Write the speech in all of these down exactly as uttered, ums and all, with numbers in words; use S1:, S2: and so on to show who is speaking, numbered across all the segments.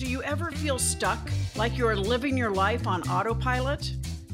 S1: Do you ever feel stuck, like you're living your life on autopilot?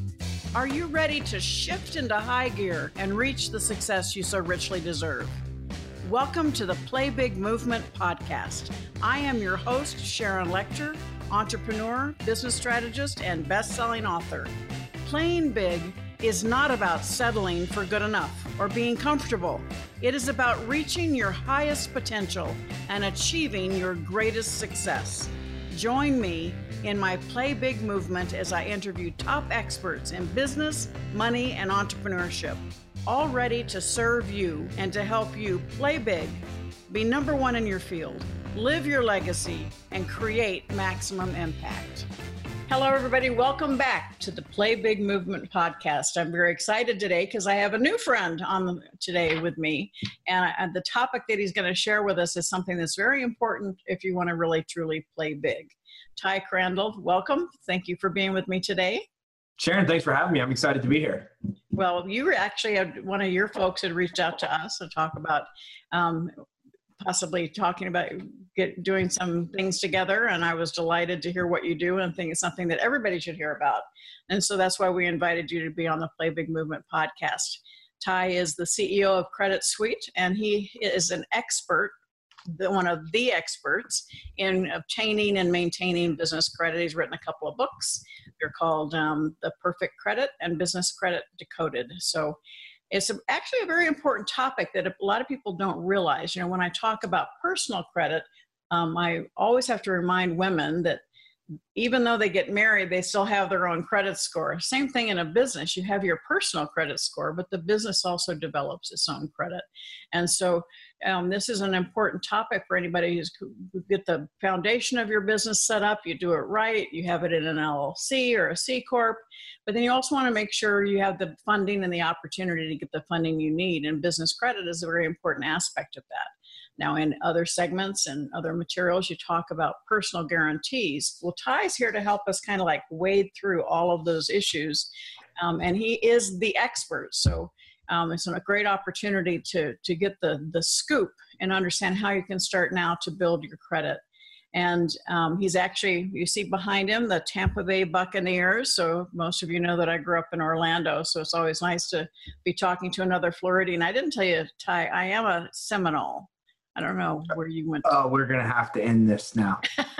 S1: Are you ready to shift into high gear and reach the success you so richly deserve? Welcome to the Play Big Movement podcast. I am your host, Sharon Lechter, entrepreneur, business strategist, and best-selling author. Playing big is not about settling for good enough or being comfortable. It is about reaching your highest potential and achieving your greatest success. Join me in my Play Big movement as I interview top experts in business, money, and entrepreneurship, all ready to serve you and to help you play big, be number one in your field, live your legacy, and create maximum impact. Hello, everybody. Welcome back to the Play Big Movement podcast. I'm very excited today because I have a new friend on the, today with me. And, I, and the topic that he's going to share with us is something that's very important if you want to really, truly play big. Ty Crandall, welcome. Thank you for being with me today.
S2: Sharon, thanks for having me. I'm excited to be here.
S1: Well, you were actually, had, one of your folks had reached out to us to talk about um, possibly talking about get, doing some things together. And I was delighted to hear what you do and think it's something that everybody should hear about. And so that's why we invited you to be on the Play Big Movement podcast. Ty is the C E O of Credit Suite, and he is an expert, the, one of the experts in obtaining and maintaining business credit. He's written a couple of books. They're called um, The Perfect Credit and Business Credit Decoded. So it's actually a very important topic that a lot of people don't realize. You know, when I talk about personal credit, um, I always have to remind women that even though they get married, they still have their own credit score. Same thing in a business. You have your personal credit score, but the business also develops its own credit. And so um, this is an important topic for anybody who's who get the foundation of your business set up. You do it right. You have it in an L L C or a C Corp. But then you also want to make sure you have the funding and the opportunity to get the funding you need. And business credit is a very important aspect of that. Now, in other segments and other materials, you talk about personal guarantees. Well, Ty's here to help us kind of like wade through all of those issues. Um, and he is the expert. So um, it's a great opportunity to, to get the, the scoop and understand how you can start now to build your credit. And um, he's actually, you see behind him, the Tampa Bay Buccaneers. So most of you know that I grew up in Orlando. So it's always nice to be talking to another Floridian. I didn't tell you, Ty, I am a Seminole. I don't know where you went.
S2: Oh, we're going to have to end this now.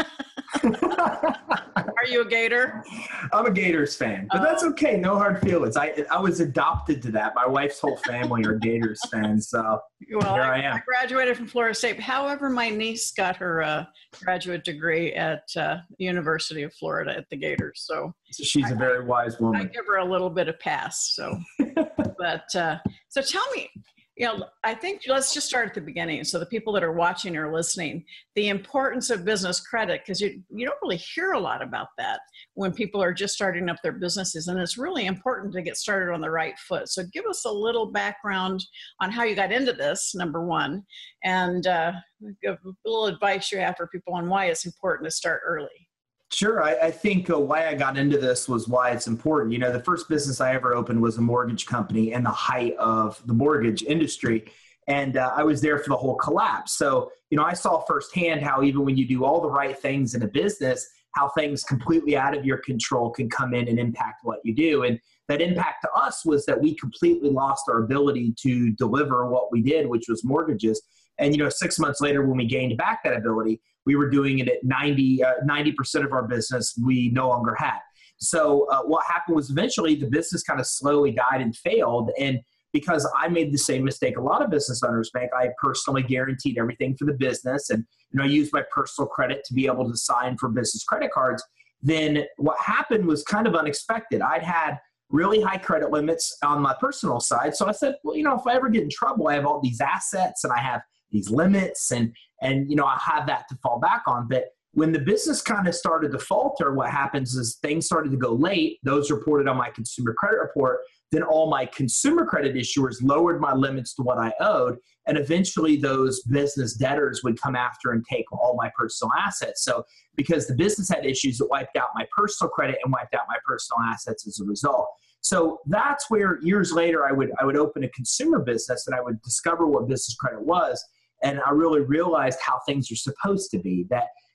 S1: Are you a Gator?
S2: I'm a Gators fan, but uh, that's okay. No hard feelings. I I was adopted to that. My wife's whole family are Gators fans, so
S1: well,
S2: here I,
S1: I am. I graduated from Florida State. However, my niece got her uh, graduate degree at uh, the University of Florida at the Gators. So,
S2: so she's
S1: I,
S2: a very wise woman.
S1: I give her a little bit of pass. So, but uh, so tell me. You know, I think let's just start at the beginning. So the people that are watching or listening, the importance of business credit, because you, you don't really hear a lot about that when people are just starting up their businesses. And it's really important to get started on the right foot. So give us a little background on how you got into this, number one, and uh, give a little advice you have for people on why it's important to start early.
S2: Sure. I, I think uh, why I got into this was why it's important. You know, the first business I ever opened was a mortgage company in the height of the mortgage industry. And uh, I was there for the whole collapse. So, you know, I saw firsthand how even when you do all the right things in a business, how things completely out of your control can come in and impact what you do. And that impact to us was that we completely lost our ability to deliver what we did, which was mortgages. And, you know, six months later, when we gained back that ability, we were doing it at ninety, uh, ninety percent of our business we no longer had. So uh, what happened was eventually the business kind of slowly died and failed. And because I made the same mistake a lot of business owners make, I personally guaranteed everything for the business and, you know, used my personal credit to be able to sign for business credit cards. Then what happened was kind of unexpected. I'd had really high credit limits on my personal side. So I said, well, you know, if I ever get in trouble, I have all these assets and I have these limits and, and, you know, I have that to fall back on. But when the business kind of started to falter, what happens is things started to go late. Those reported on my consumer credit report. Then all my consumer credit issuers lowered my limits to what I owed. And eventually those business debtors would come after and take all my personal assets. So because the business had issues, it wiped out my personal credit and wiped out my personal assets as a result. So that's where years later I would I would open a consumer business and I would discover what business credit was. And I really realized how things are supposed to be, that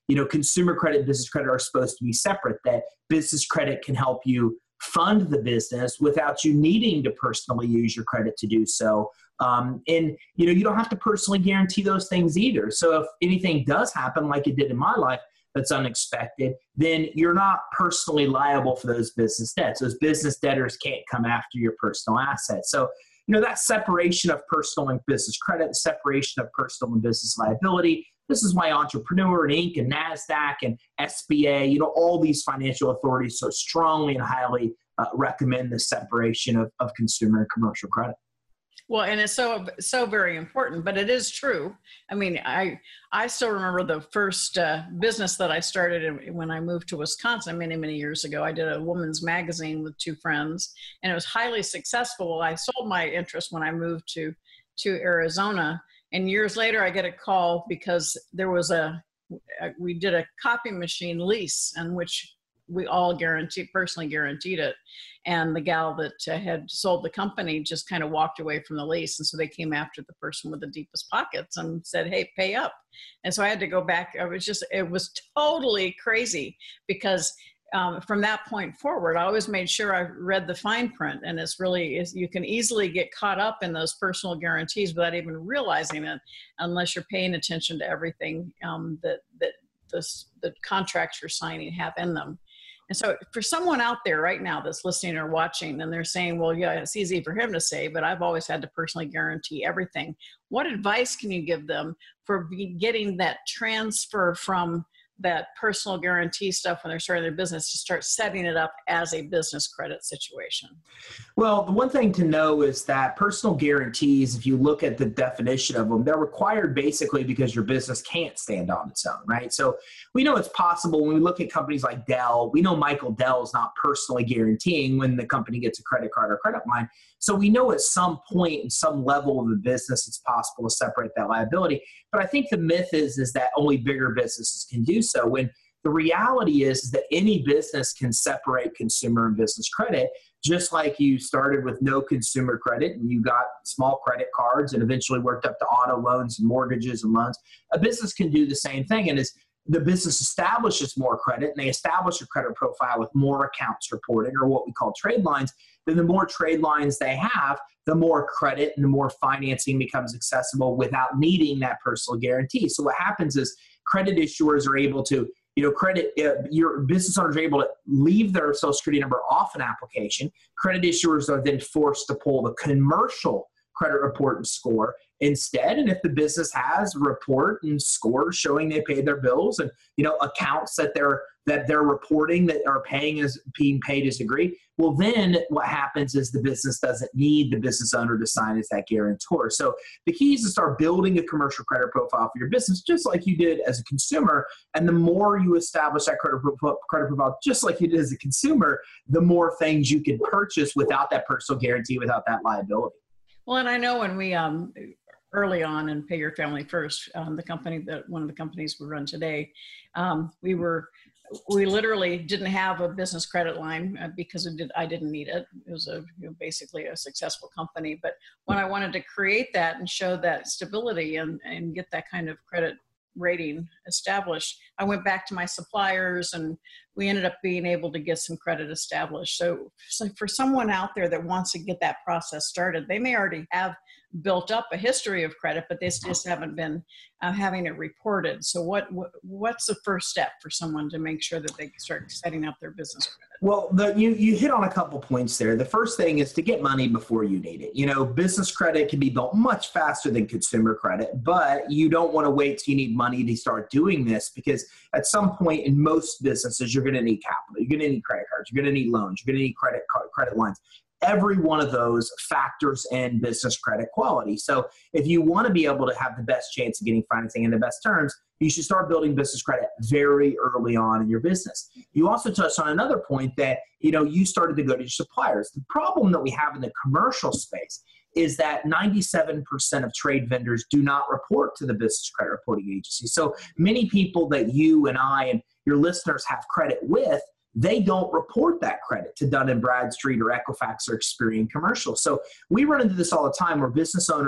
S2: you know, consumer credit and business credit are supposed to be separate, that business credit can help you fund the business without you needing to personally use your credit to do so. Um, and, you know, you don't have to personally guarantee those things either. So if anything does happen, like it did in my life, that's unexpected, then you're not personally liable for those business debts. Those business debtors can't come after your personal assets. So, you know, that separation of personal and business credit, separation of personal and business liability. This is why Entrepreneur and Inc and NASDAQ and S B A, you know, all these financial authorities so strongly and highly uh, recommend the separation of, of consumer and commercial credit.
S1: Well, and it's so, so very important, but it is true. I mean, I, I still remember the first uh, business that I started in, when I moved to Wisconsin many, many years ago. I did a woman's magazine with two friends, and it was highly successful. I sold my interest when I moved to, to Arizona. And years later, I get a call because there was a, we did a copy machine lease in which we all guaranteed, personally guaranteed it. And the gal that uh, had sold the company just kind of walked away from the lease. And so they came after the person with the deepest pockets and said, hey, pay up. And so I had to go back. I was just, it was totally crazy because um, from that point forward, I always made sure I read the fine print. And it's really, is you can easily get caught up in those personal guarantees without even realizing it, unless you're paying attention to everything um, that, that the, the contracts you're signing have in them. And so for someone out there right now that's listening or watching and they're saying, well, yeah, it's easy for him to say, but I've always had to personally guarantee everything. What advice can you give them for be getting that transfer from that personal guarantee stuff when they're starting their business to start setting it up as a business credit situation?
S2: Well, the one thing to know is that personal guarantees, if you look at the definition of them, they're required basically because your business can't stand on its own, right? So we know it's possible when we look at companies like Dell. We know Michael Dell is not personally guaranteeing when the company gets a credit card or credit line. So we know at some point in some level of the business, it's possible to separate that liability. But I think the myth is, is that only bigger businesses can do so, when the reality is, is that any business can separate consumer and business credit, just like you started with no consumer credit and you got small credit cards and eventually worked up to auto loans and mortgages and loans. A business can do the same thing. And as the business establishes more credit and they establish a credit profile with more accounts reporting, or what we call trade lines, then the more trade lines they have, the more credit and the more financing becomes accessible without needing that personal guarantee. So what happens is credit issuers are able to, you know, credit, uh, your business owners are able to leave their Social Security number off an application. Credit issuers are then forced to pull the commercial credit report and score instead. And if the business has a report and scores showing they paid their bills and, you know, accounts that they're that they're reporting that are paying as being paid as agreed, well, then what happens is the business doesn't need the business owner to sign as that guarantor. So the key is to start building a commercial credit profile for your business, just like you did as a consumer. And the more you establish that credit, credit profile, just like you did as a consumer, the more things you can purchase without that personal guarantee, without that liability.
S1: Well, and I know when we um, early on in Pay Your Family First, um, the company that one of the companies we run today, um, we were we literally didn't have a business credit line uh, because it did, I didn't need it. It was a you know, basically a successful company. But when I wanted to create that and show that stability and, and get that kind of credit rating established, I went back to my suppliers and we ended up being able to get some credit established. So, so for someone out there that wants to get that process started, they may already have built up a history of credit, but they just haven't been uh, having it reported. So what, what what's the first step for someone to make sure that they start setting up their business credit?
S2: Well, the, you, you hit on a couple points there. The first thing is to get money before you need it. You know, business credit can be built much faster than consumer credit, but you don't want to wait till you need money to start doing this, because at some point in most businesses, you're going to need capital. You're going to need credit cards. You're going to need loans. You're going to need credit card, credit lines. Every one of those factors in business credit quality. So if you want to be able to have the best chance of getting financing in the best terms, you should start building business credit very early on in your business. You also touched on another point that, you know, you started to go to your suppliers. The problem that we have in the commercial space is that ninety-seven percent of trade vendors do not report to the Business Credit Reporting Agency. So many people that you and I and your listeners have credit with, they don't report that credit to Dun and Bradstreet or Equifax or Experian Commercial. So we run into this all the time where business owners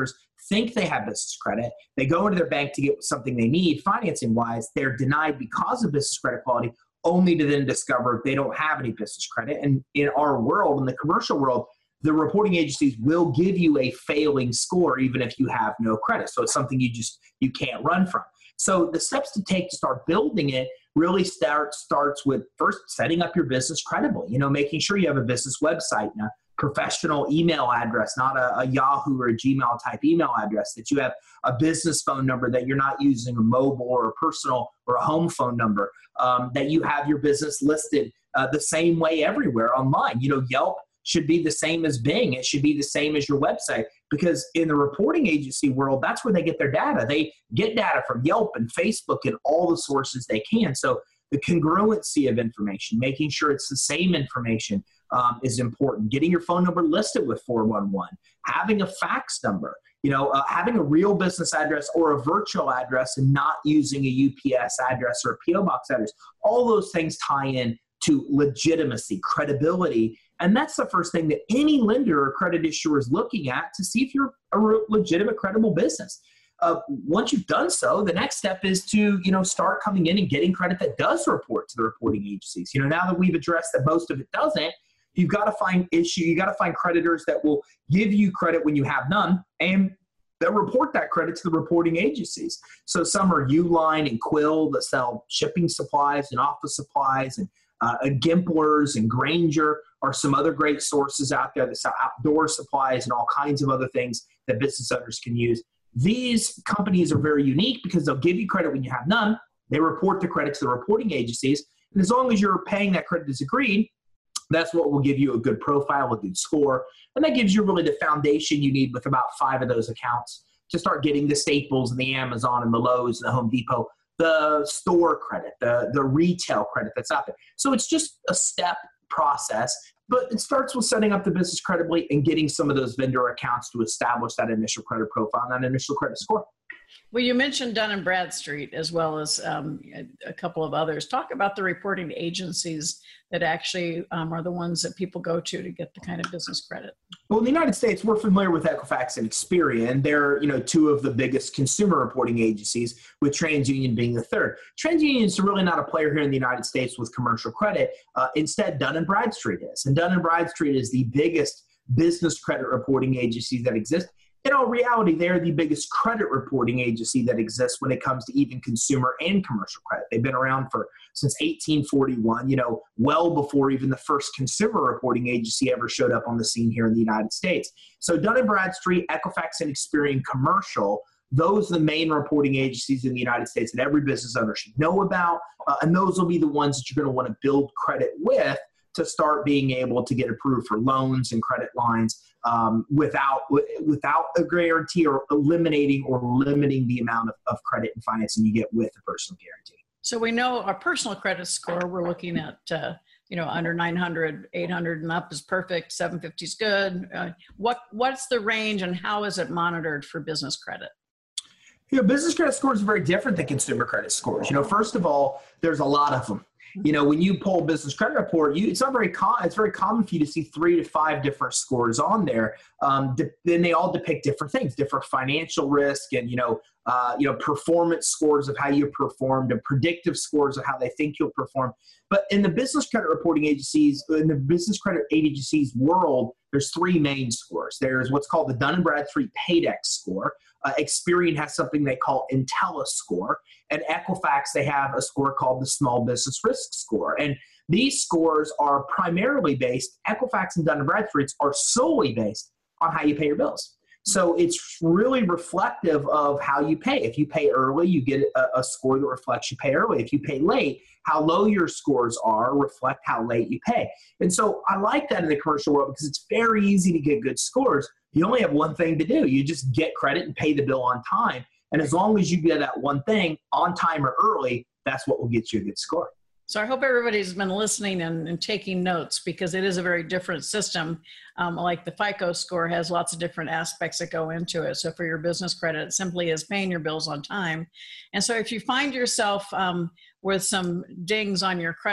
S2: think they have business credit. They go into their bank to get something they need financing wise. They're denied because of business credit quality, only to then discover they don't have any business credit. And in our world, in the commercial world, the reporting agencies will give you a failing score even if you have no credit. So it's something you just, you can't run from. So the steps to take to start building it really start, starts with first setting up your business credibly, you know, making sure you have a business website and a professional email address, not a, a Yahoo or a Gmail type email address, that you have a business phone number, that you're not using a mobile or a personal or a home phone number, um, that you have your business listed uh, the same way everywhere online. You know, Yelp should be the same as Bing. It should be the same as your website, because in the reporting agency world, that's where they get their data. They get data from Yelp and Facebook and all the sources they can. So the congruency of information, making sure it's the same information um, is important. Getting your phone number listed with four one one, having a fax number, you know, uh, having a real business address or a virtual address and not using a U P S address or a P O box address. All those things tie in to legitimacy, credibility. And that's the first thing that any lender or credit issuer is looking at to see if you're a legitimate, credible business. Uh, once you've done so, the next step is to, you know, start coming in and getting credit that does report to the reporting agencies. You know, now that we've addressed that most of it doesn't, you've got to find issue. You got to find creditors that will give you credit when you have none, and that report that credit to the reporting agencies. So some are Uline and Quill that sell shipping supplies and office supplies, and uh, Gimplers and Granger are some other great sources out there that sell outdoor supplies and all kinds of other things that business owners can use. These companies are very unique because they'll give you credit when you have none. They report the credit to the reporting agencies. And as long as you're paying that credit as agreed, that's what will give you a good profile, a good score. And that gives you really the foundation you need with about five of those accounts to start getting the Staples and the Amazon and the Lowe's and the Home Depot, the store credit, the, the retail credit that's out there. So it's just a step process, but it starts with setting up the business credibly and getting some of those vendor accounts to establish that initial credit profile and that initial credit score.
S1: Well, you mentioned Dun and Bradstreet as well as um, a, a couple of others. Talk about the reporting agencies that actually um, are the ones that people go to to get the kind of business credit.
S2: Well, in the United States, we're familiar with Equifax and Experian. They're, you know, two of the biggest consumer reporting agencies, with TransUnion being the third. TransUnion is really not a player here in the United States with commercial credit. Uh, instead, Dun and Bradstreet is. And Dun and Bradstreet is the biggest business credit reporting agency that exists. In all reality, they're the biggest credit reporting agency that exists when it comes to even consumer and commercial credit. They've been around for since eighteen forty-one, you know, well before even the first consumer reporting agency ever showed up on the scene here in the United States. So Dun and Bradstreet, Equifax, and Experian Commercial, those are the main reporting agencies in the United States that every business owner should know about. Uh, and those will be the ones that you're going to want to build credit with to start being able to get approved for loans and credit lines um, without without a guarantee or eliminating or limiting the amount of, of credit and financing you get with a personal guarantee.
S1: So we know our personal credit score, we're looking at, uh, you know, under nine hundred, eight hundred and up is perfect, seven fifty is good. Uh, what What's the range and how is it monitored for business credit?
S2: You know, business credit scores are very different than consumer credit scores. You know, first of all, there's a lot of them. You know, when you pull a business credit report, you, it's not very com- it's very common for you to see three to five different scores on there. Um, de- then they all depict different things, different financial risk, and you know, uh, you know, performance scores of how you performed, and predictive scores of how they think you'll perform. But in the business credit reporting agencies, in the business credit agencies world, there's three main scores. There's what's called the Dun and Bradstreet Paydex score. Uh, Experian has something they call Intellis score. And Equifax, they have a score called the Small Business Risk score. And these scores are primarily based, Equifax and Dun and Bradstreet are solely based on how you pay your bills. So it's really reflective of how you pay. If you pay early, you get a, a score that reflects you pay early. If you pay late, how low your scores are reflect how late you pay. And so I like that in the commercial world because it's very easy to get good scores. You only have one thing to do. You just get credit and pay the bill on time. And as long as you get that one thing on time or early, that's what will get you a good score.
S1: So I hope everybody's been listening and, and taking notes because it is a very different system. Um, like the FICO score has lots of different aspects that go into it. So for your business credit, it simply is paying your bills on time. And so if you find yourself um, with some dings on your credit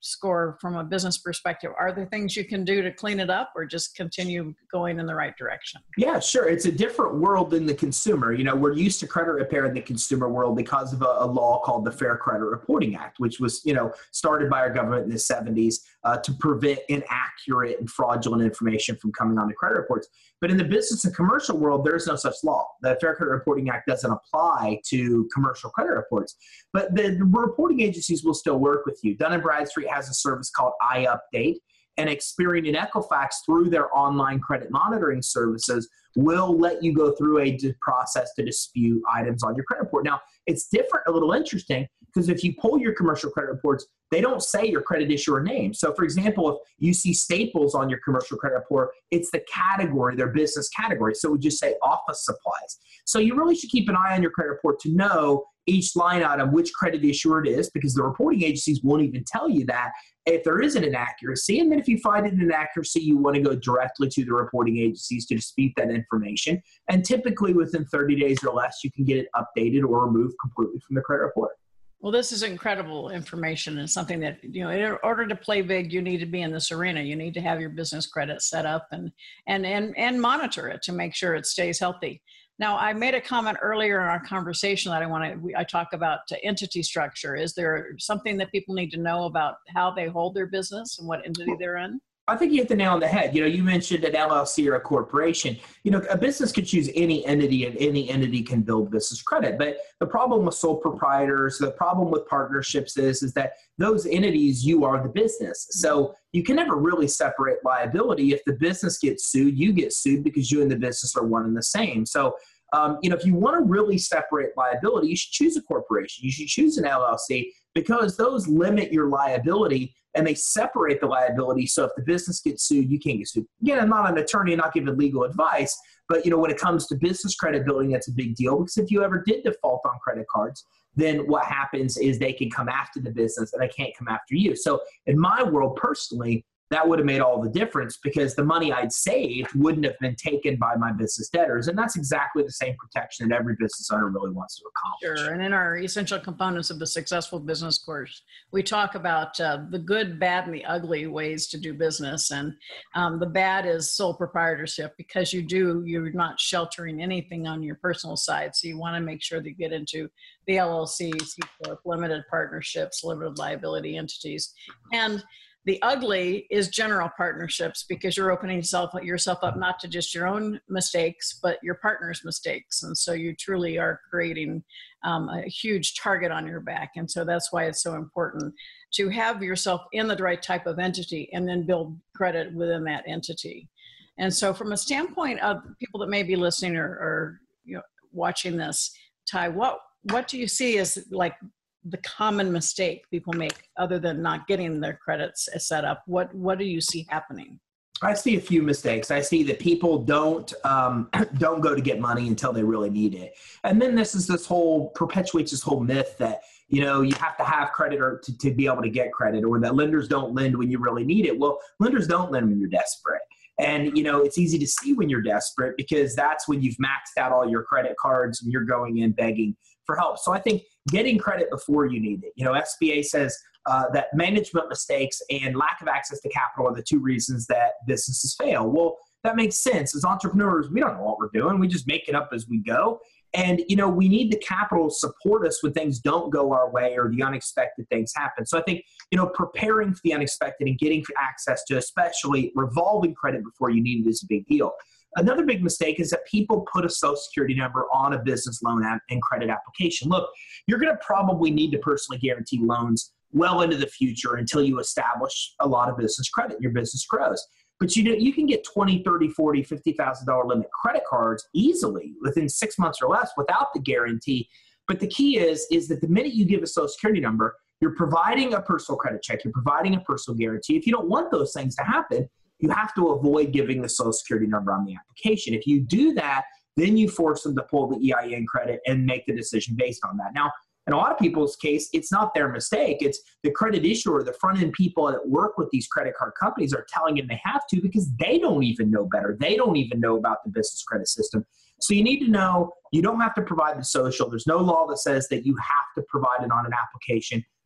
S1: score from a business perspective, are there things you can do to clean it up or just continue going in the right direction?
S2: Yeah, sure. It's a different world than the consumer. You know, we're used to credit repair in the consumer world because of a, a law called the Fair Credit Reporting Act, which was, you know, started by our government in the seventies uh, to prevent inaccurate and fraudulent information from coming on the credit reports. But in the business and commercial world, there is no such law. The Fair Credit Reporting Act doesn't apply to commercial credit reports. But the, the reporting agencies will still work with you. Dun and Bradstreet has a service called iUpdate, and Experian and Equifax, through their online credit monitoring services, will let you go through a process to dispute items on your credit report. Now, it's different, a little interesting, because if you pull your commercial credit reports, they don't say your credit issuer name. So, for example, if you see Staples on your commercial credit report, it's the category, their business category. So it would just say office supplies. So you really should keep an eye on your credit report to know each line item, which credit issuer it is, because the reporting agencies won't even tell you that if there is an inaccuracy. And then if you find an inaccuracy, you want to go directly to the reporting agencies to dispute that information. And typically within thirty days or less, you can get it updated or removed completely from the credit report.
S1: Well, this is incredible information and something that, you know, in order to play big, you need to be in this arena. You need to have your business credit set up and, and, and, and monitor it to make sure it stays healthy. Now, I made a comment earlier in our conversation that I want to, I talk about entity structure. Is there something that people need to know about how they hold their business and what entity they're in?
S2: I think you hit the nail on the head. You know, you mentioned an L L C or a corporation. You know, a business could choose any entity and any entity can build business credit. But the problem with sole proprietors, the problem with partnerships is, is that those entities, you are the business. So you can never really separate liability. If the business gets sued, you get sued because you and the business are one and the same. So, um, you know, if you want to really separate liability, you should choose a corporation. You should choose an L L C because those limit your liability and they separate the liability. So if the business gets sued, you can't get sued. Again, I'm not an attorney, I'm not giving legal advice, but you know, when it comes to business credit building, that's a big deal because if you ever did default on credit cards, then what happens is they can come after the business and they can't come after you. So in my world personally, that would have made all the difference because the money I'd saved wouldn't have been taken by my business debtors. And that's exactly the same protection that every business owner really wants to accomplish.
S1: Sure. And in our essential components of the successful business course, we talk about uh, the good, bad, and the ugly ways to do business. And um, the bad is sole proprietorship because you do, you're not sheltering anything on your personal side. So you want to make sure that you get into the L L Cs, C Corp, limited partnerships, limited liability entities. And the ugly is general partnerships because you're opening yourself, yourself up not to just your own mistakes, but your partner's mistakes. And so you truly are creating um, a huge target on your back. And so that's why it's so important to have yourself in the right type of entity and then build credit within that entity. And so from a standpoint of people that may be listening or, or you know, watching this, Ty, what, what do you see as like the common mistake people make other than not getting their credits set up? What what do you see happening?
S2: I see a few mistakes. I see that people don't um, don't go to get money until they really need it. And then this is this whole, perpetuates this whole myth that, you know, you have to have credit or to, to be able to get credit, or that lenders don't lend when you really need it. Well, lenders don't lend when you're desperate. And, you know, it's easy to see when you're desperate because that's when you've maxed out all your credit cards and you're going in begging for help. So I think getting credit before you need it. You know, S B A says uh, that management mistakes and lack of access to capital are the two reasons that businesses fail. Well, that makes sense. As entrepreneurs, we don't know what we're doing. We just make it up as we go. And, you know, we need the capital to support us when things don't go our way or the unexpected things happen. So I think, you know, preparing for the unexpected and getting access to especially revolving credit before you need it is a big deal. Another big mistake is that people put a social security number on a business loan app and credit application. Look, you're going to probably need to personally guarantee loans well into the future until you establish a lot of business credit and your business grows. But you know, you can get twenty, thirty, forty, fifty thousand dollars limit credit cards easily within six months or less without the guarantee. But the key is, is that the minute you give a social security number, you're providing a personal credit check, you're providing a personal guarantee. If you don't want those things to happen, you have to avoid giving the social security number on the application. If you do that, then you force them to pull the E I N credit and make the decision based on that. Now, in a lot of people's case, it's not their mistake. It's the credit issuer, the front-end people that work with these credit card companies are telling them they have to because they don't even know better. They don't even know about the business credit system. So you need to know you don't have to provide the social. There's no law that says that you have to provide it on an application.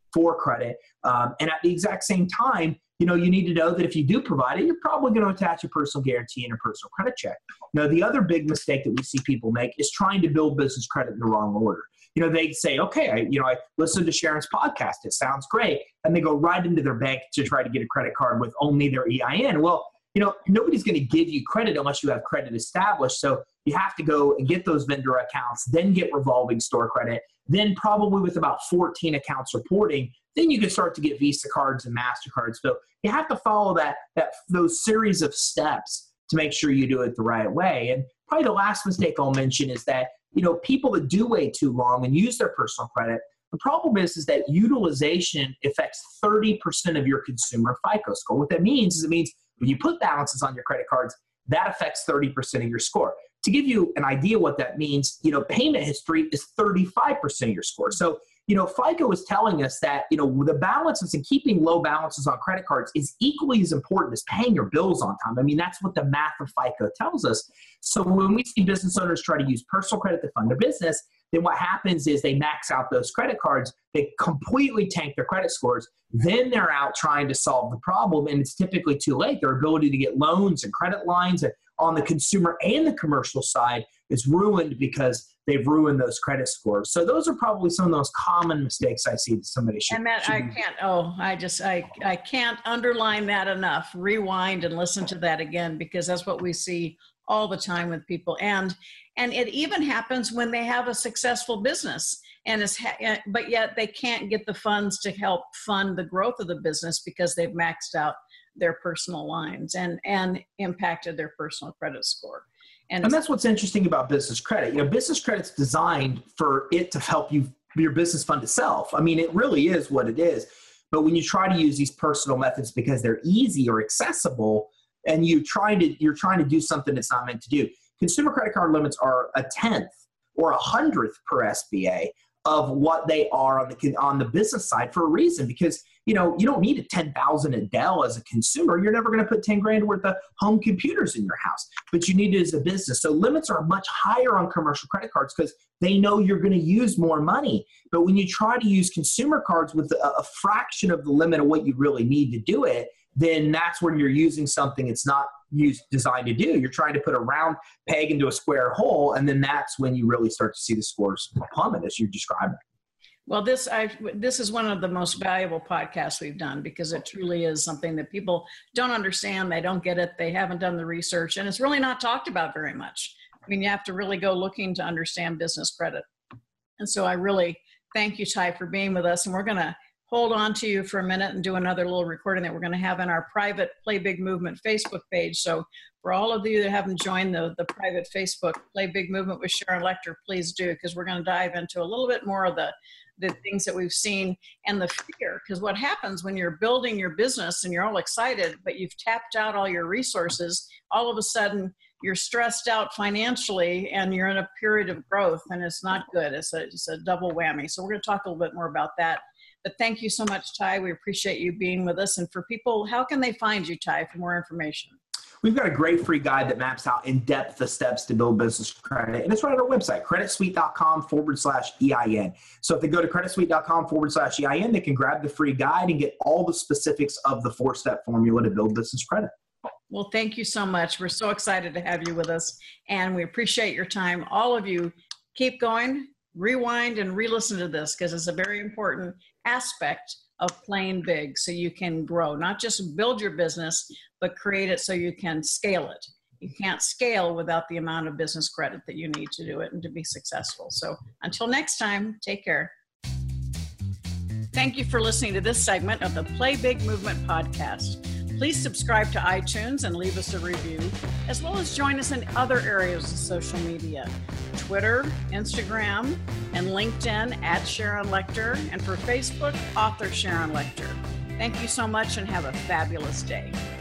S2: for credit. Um, and at the exact same time, you know, you need to know that if you do provide it, you're probably going to attach a personal guarantee and a personal credit check. You know, the other big mistake that we see people make is trying to build business credit in the wrong order. You know, they say, okay, I, you know, I listened to Sharon's podcast. It sounds great. And they go right into their bank to try to get a credit card with only their E I N. Well, you know, nobody's going to give you credit unless you have credit established. So you have to go and get those vendor accounts, then get revolving store credit, then probably with about fourteen accounts reporting, then you can start to get Visa cards and MasterCards. So you have to follow that, that those series of steps to make sure you do it the right way. And probably the last mistake I'll mention is that, you know, people that do wait too long and use their personal credit, the problem is, is that utilization affects thirty percent of your consumer FICO score. What that means is it means when you put balances on your credit cards, that affects thirty percent of your score. To give you an idea what that means, you know, payment history is thirty-five percent of your score. So, you know, FICO is telling us that, you know, the balances and keeping low balances on credit cards is equally as important as paying your bills on time. I mean, that's what the math of FICO tells us. So when we see business owners try to use personal credit to fund their business, then what happens is they max out those credit cards, they completely tank their credit scores, then they're out trying to solve the problem, and it's typically too late. Their ability to get loans and credit lines on the consumer and the commercial side is ruined because they've ruined those credit scores. So those are probably some of those common mistakes I see that somebody should.
S1: And that
S2: should
S1: I can't, oh, I just, I, I can't underline that enough. Rewind and listen to that again, because that's what we see all the time with people. And, and it even happens when they have a successful business and is, ha- but yet they can't get the funds to help fund the growth of the business because they've maxed out their personal lines and, and impacted their personal credit score. And,
S2: and that's what's interesting about business credit. You know, business credit's designed for it to help you, your business fund itself. I mean, it really is what it is. But when you try to use these personal methods because they're easy or accessible, and you try to, you're trying to do something that's not meant to do. Consumer credit card limits are a tenth or a hundredth per S B A of what they are on the on the business side for a reason. Because, you know, you don't need a ten thousand at Dell as a consumer. You're never going to put ten grand worth of home computers in your house, but you need it as a business. So limits are much higher on commercial credit cards because they know you're going to use more money. But when you try to use consumer cards with a, a fraction of the limit of what you really need to do it, then that's when you're using something it's not used, designed to do. You're trying to put a round peg into a square hole, and then that's when you really start to see the scores plummet, as you described.
S1: Well, this I this is one of the most valuable podcasts we've done because it truly is something that people don't understand. They don't get it. They haven't done the research, and it's really not talked about very much. I mean, you have to really go looking to understand business credit. And so I really thank you, Ty, for being with us, and we're going to hold on to you for a minute and do another little recording that we're going to have in our private Play Big Movement Facebook page. So for all of you that haven't joined the, the private Facebook Play Big Movement with Sharon Lechter, please do, because we're going to dive into a little bit more of the, the things that we've seen and the fear. Because what happens when you're building your business and you're all excited, but you've tapped out all your resources, all of a sudden you're stressed out financially and you're in a period of growth, and it's not good. It's a, it's a double whammy. So we're going to talk a little bit more about that. But thank you so much, Ty. We appreciate you being with us. And for people, how can they find you, Ty, for more information?
S2: We've got a great free guide that maps out in depth the steps to build business credit. And it's right on our website, creditsuite.com forward slash EIN. So if they go to creditsuite.com forward slash EIN, they can grab the free guide and get all the specifics of the four-step formula to build business credit.
S1: Well, thank you so much. We're so excited to have you with us. And we appreciate your time. All of you, keep going. Rewind and re-listen to this because it's a very important aspect of playing big so you can grow, not just build your business, but create it so you can scale it. You can't scale without the amount of business credit that you need to do it and to be successful. So until next time, take care. Thank you for listening to this segment of the Play Big Movement podcast. Please subscribe to iTunes and leave us a review, as well as join us in other areas of social media, Twitter, Instagram, and LinkedIn at Sharon Lechter, and for Facebook, author Sharon Lechter. Thank you so much and have a fabulous day.